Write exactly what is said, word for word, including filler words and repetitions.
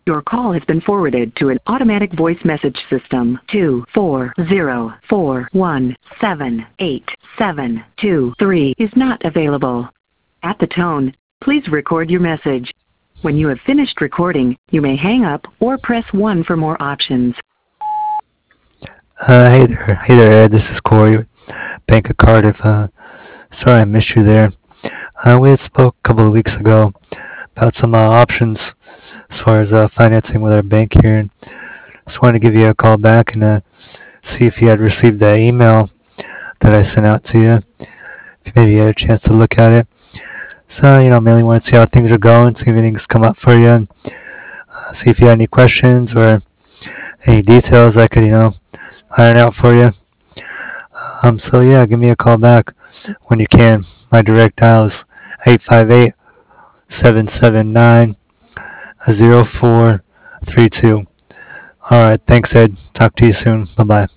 Your call has been forwarded to an automatic voice message system. two four zero four one seven eight seven two three is not available. At the tone, please record your message. When you have finished recording, you may hang up or press one for more options. Uh, hey there, hey there, Ed. This is Corey, Bank of Cardiff. Uh, sorry I missed you there. Uh, we had spoke a couple of weeks ago about some uh, options as far as uh, financing with our bank here, and just wanted to give you a call back and uh, see if you had received that email that I sent out to you. If maybe you had a chance to look at it. So, you know, mainly want to see how things are going, see if anything's come up for you, and uh, see if you had any questions or any details I could, you know, iron out for you. Um, so yeah, give me a call back when you can. My direct dial is eight five eight, seven seven nine, zero four three two. Alright, thanks Ed. Talk to you soon. Bye bye.